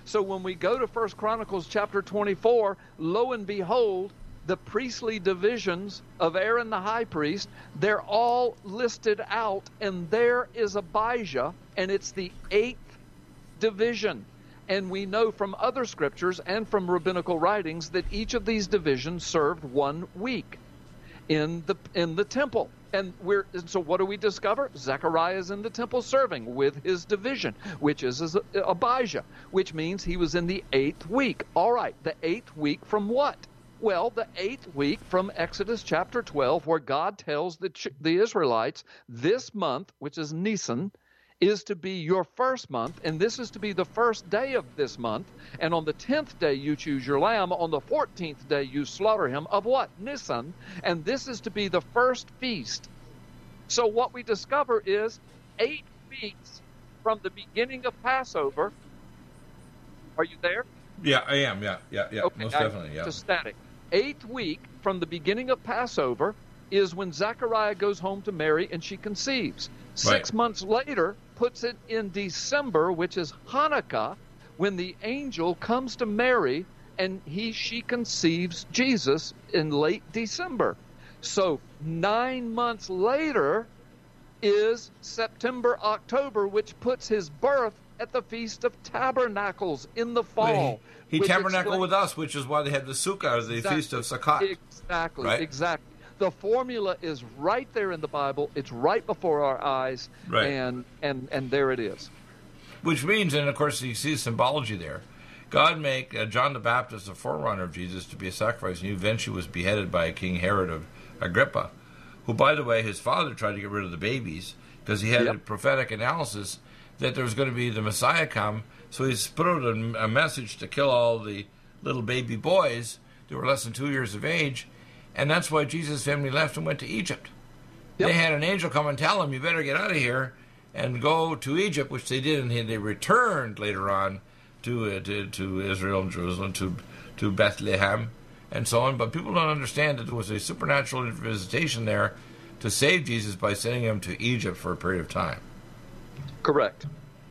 [SPEAKER 4] So when we go to 1 Chronicles chapter 24, lo and behold, the priestly divisions of Aaron the high priest, they're all listed out, and there is Abijah, and it's the 8th division. And we know from other scriptures and from rabbinical writings that each of these divisions served 1 week in the temple. And so what do we discover? Zechariah is in the temple serving with his division, which is Abijah, which means he was in the 8th week. All right, the 8th week from what? Well, the 8th week from Exodus chapter 12, where God tells the Israelites, this month, which is Nisan, is to be your first month, and this is to be the first day of this month. And on the 10th day you choose your lamb. On the 14th day you slaughter him of what? Nisan. And this is to be the first feast. So what we discover is 8 weeks from the beginning of Passover. Are you there?
[SPEAKER 3] Yeah, I am. Yeah.
[SPEAKER 4] Okay,
[SPEAKER 3] Most definitely. Yeah.
[SPEAKER 4] Just static. 8th week from the beginning of Passover is when Zechariah goes home to Mary and she conceives. 6 months later puts it in December, which is Hanukkah, when the angel comes to Mary and she conceives Jesus in late December. So 9 months later is September, October, which puts his birth at the Feast of Tabernacles in the fall.
[SPEAKER 3] He tabernacled with us, which is why they had the Sukkah, the Feast of Sukkot.
[SPEAKER 4] Exactly,
[SPEAKER 3] right?
[SPEAKER 4] Exactly. The formula is right there in the Bible. It's right before our eyes,
[SPEAKER 3] right.
[SPEAKER 4] and there it is.
[SPEAKER 3] Which means, and of course you see symbology there, God make John the Baptist the forerunner of Jesus to be a sacrifice, and he eventually was beheaded by King Herod of Agrippa, who, by the way, his father tried to get rid of the babies because he had a prophetic analysis that there was going to be the Messiah come, so he put out a message to kill all the little baby boys that were less than 2 years of age, and that's why Jesus' family left and went to Egypt. They had an angel come and tell them, you better get out of here and go to Egypt, which they did, and they returned later on to Israel and Jerusalem, to Bethlehem, and so on. But people don't understand that there was a supernatural visitation there to save Jesus by sending him to Egypt for a period of time.
[SPEAKER 4] Correct.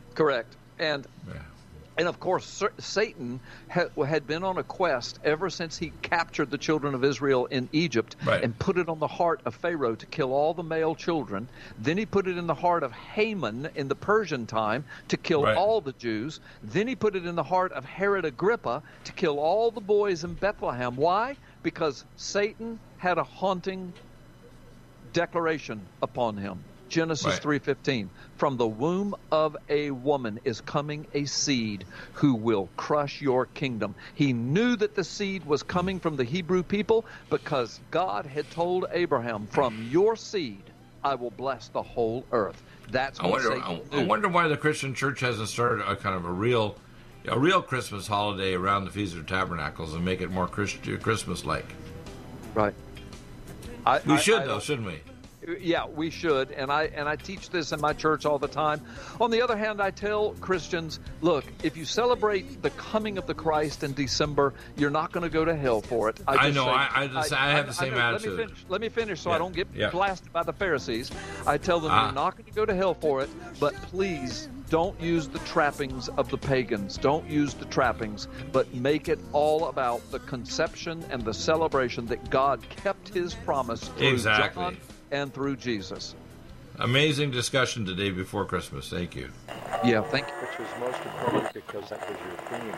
[SPEAKER 4] And of course, Satan had been on a quest ever since he captured the children of Israel in Egypt and put it on the heart of Pharaoh to kill all the male children. Then he put it in the heart of Haman in the Persian time to kill all the Jews. Then he put it in the heart of Herod Agrippa to kill all the boys in Bethlehem. Why? Because Satan had a haunting declaration upon him. Genesis 3:15, from the womb of a woman is coming a seed who will crush your kingdom. He knew that the seed was coming from the Hebrew people because God had told Abraham, from your seed I will bless the whole earth. That's what Satan knew.
[SPEAKER 3] I wonder why the Christian church hasn't started a kind of a real Christmas holiday around the Feast of Tabernacles and make it more Christmas-like.
[SPEAKER 4] Right.
[SPEAKER 3] We should, though, shouldn't we?
[SPEAKER 4] Yeah, we should, and I teach this in my church all the time. On the other hand, I tell Christians, look, if you celebrate the coming of the Christ in December, you're not going to go to hell for it. I have the same attitude. Let me finish so I don't get blasted by the Pharisees. I tell them you're not going to go to hell for it, but please don't use the trappings of the pagans. Don't use the trappings, but make it all about the conception and the celebration that God kept his promise through John and through Jesus.
[SPEAKER 3] Amazing discussion today before Christmas. Thank you.
[SPEAKER 4] Yeah, thank you.
[SPEAKER 7] Which was most important because that was your theme.